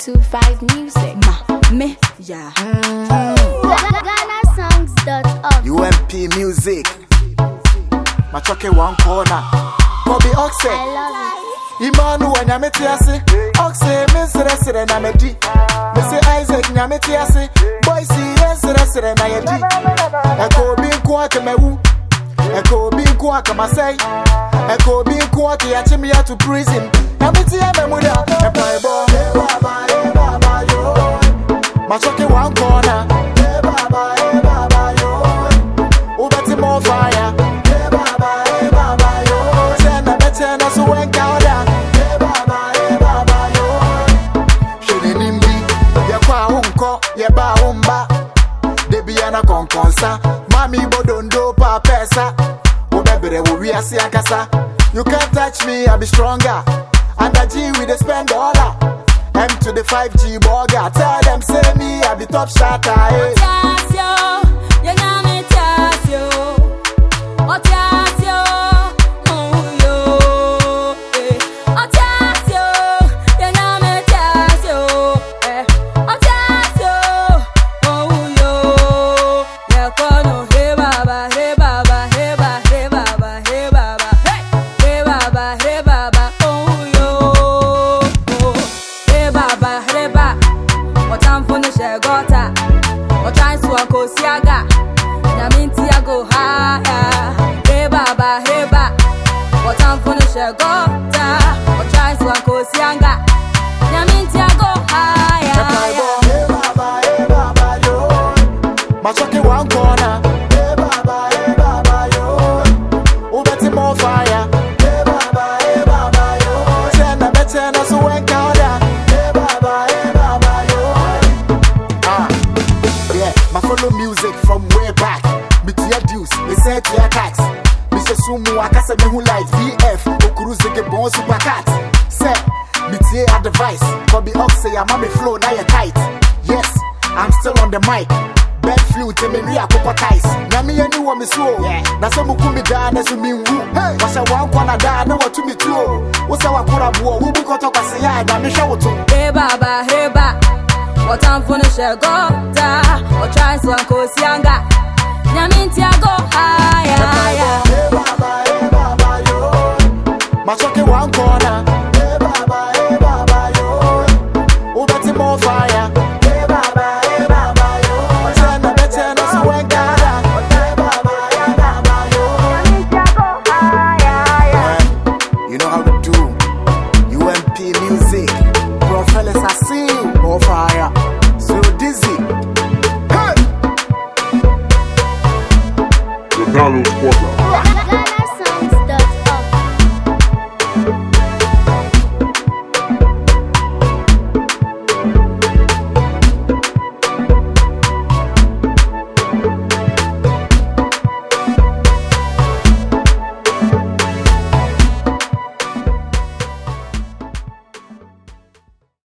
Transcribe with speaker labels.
Speaker 1: 255 music.
Speaker 2: Me, yeah.
Speaker 3: GhanaSongs.org.
Speaker 4: UMP music. Machoke one corner. Kobe Oxe.
Speaker 3: I love it.
Speaker 4: Imanu wa nyametiasi. Oxe misere na medi. Mese Isaac nyametiasi. Boise yesere na yedi. Eko bi kwa kemewu. Eko bi kwa kamasai. Eko bi kwa ki achimi ya to prison. Nyameti ya memuda. Epaibo. Baba yo. Machoke one corner. Baba yo. Ubeti more fire. Baba yo. Tena so when kauda. Baba yo. Shini nimbi. Ya kwa hunko. Ya ba humba. Debi ana konkonsa. Mami bodondo pa pesa. Ubebere uwi asi akasa. You can't touch me, I be stronger. And a G with the spend dollar. M to the 5G burger. Tell them say me, I be top shatter. Eh. Machoke one corner. Baba yo. Ubeti more fire. Baba yo. Tena so when kauda. Baba yo. Yeah, my follow music from way back. Bitia Deuce, they said to your tax. Mr. Sumu, akasa me who like VF. Okuruze ke bon super cat. Say, bitia advice. Kobe Oxe, ya mami flow, now you're tight. Yes, I'm still on the mic. Bed flute, me ria popotais. Nami any wo me so. Na so mukumi da na so minwu. Washa wan kwana da na watu mi tuo. Wo se wakura buo, wo bu koto kwase ya da me hwe woto.
Speaker 2: Hey baba, what I'm finish a go da. Or try so ko sianga. Nyaminti a go higher.
Speaker 4: Baba yo. Machoke one corner.